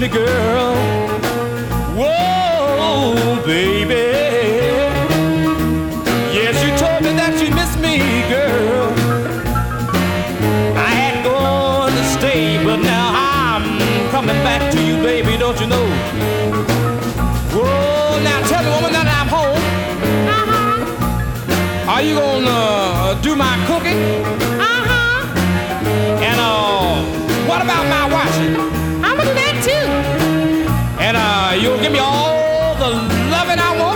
me, girl. Whoa, baby. Yes, you told me that you miss me, girl. I had gone to stay, but now I'm coming back to you, baby, don't you know? Whoa, now tell me, woman, that I'm home. Uh-huh. Are you gonna do my cooking? Uh-huh. And what about my washing? I'm gonna do that too. And you'll give me all the loving I want?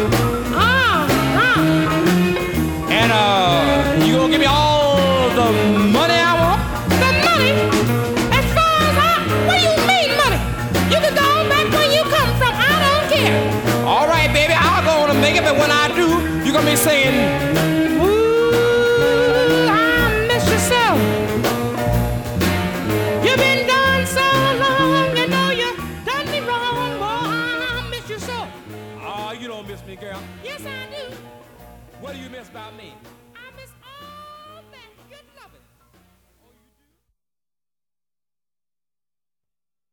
And you gonna give me all the money I want? The money? As far as what do you mean money? You can go back where you come from. I don't care. All right, baby, I'll go on and make it, but when I do, you're gonna be saying, ooh, I miss you so. You've been gone so long, you know you done me wrong. Boy, I miss you so. Oh, you don't miss me, girl. Yes, I do. What do you miss about me?